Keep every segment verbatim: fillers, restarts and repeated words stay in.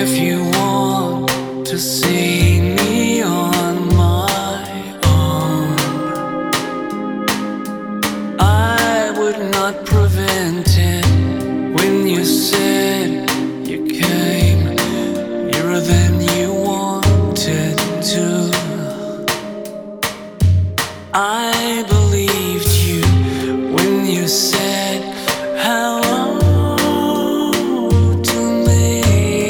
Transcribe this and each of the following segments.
If you want to see me on my own, I would not prevent it. When you said you came nearer than you wanted to, I believed you when you said hello to me.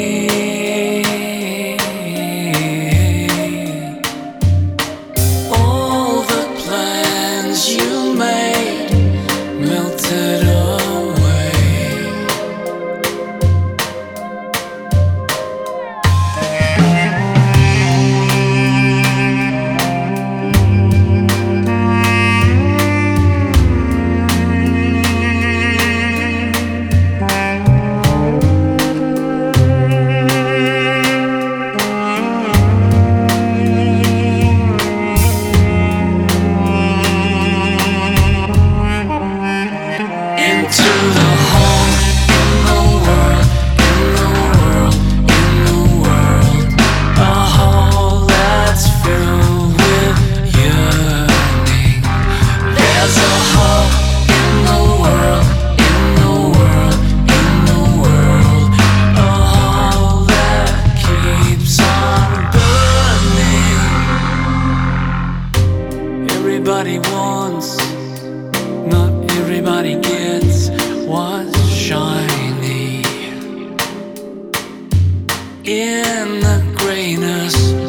All the plans you made melted away. Into the hole in the world, in the world, in the world, a hole that's filled with yearning. There's a hole in the world, in the world, in the world, a hole that keeps on burning. Everybody wants, not everybody gets what's shiny. In the grayness